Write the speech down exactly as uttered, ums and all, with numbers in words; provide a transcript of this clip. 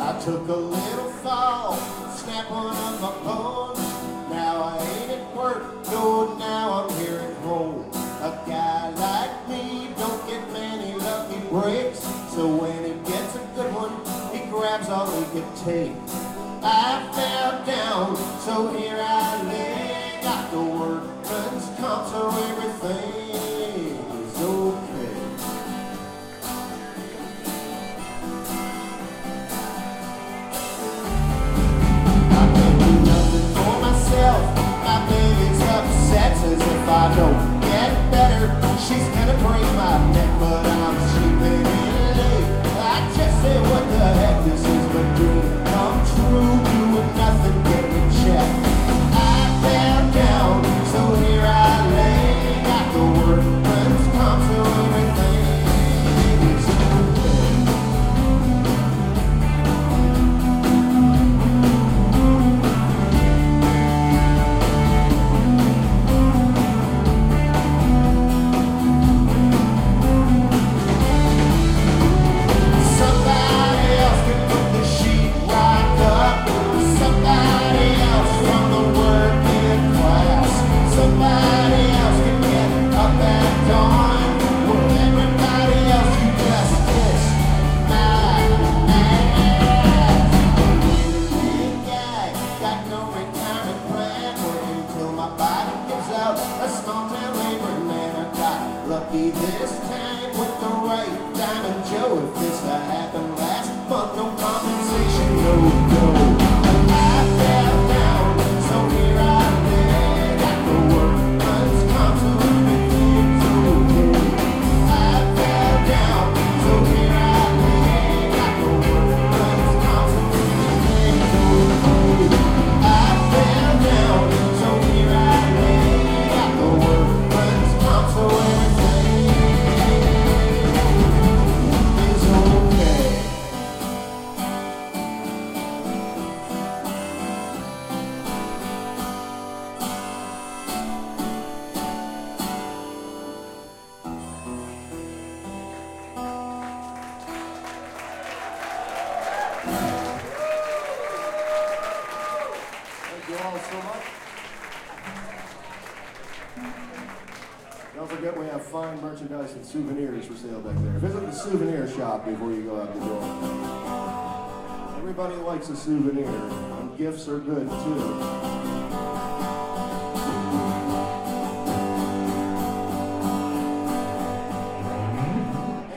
I took a little fall, snapped one of my bones. Now I ain't at work, no, now I'm here at home. A guy like me don't get many lucky breaks, so when he gets a good one, he grabs all he can take. I fell down, so here I lay. Got the workman's comp, so everything is okay. I can't do nothing for myself. My baby's upset, says if I don't get better, she's gonna break my neck, but I'm sleeping in late. I just say what the heck, this is my dream come true, doing nothing, getting checked. I fell down, so here I lay. Got the workman's comp, so everything is okay. Somebody else can put the sheet right up. Somebody else from the working class. Somebody else can get up at dawn. Well, everybody else you just kiss my ass. Big guy, got no retirement plan. Working till my body gives out. A small town labor man, I got lucky this time with the right Diamond Joe. If this had happened last month, no compensation, no, no. I fell down, so here I lay. Got the workman's comp, so everything's okay. I fell down, so here I lay. Got the workman's comp, so everything's okay. I fell down, so here I lay. Got the workman's comp, so everything is okay. Thank you all so much. Don't forget we have fine merchandise and souvenirs for sale back there. Visit the souvenir shop before you go out the door. Everybody likes a souvenir, and gifts are good too.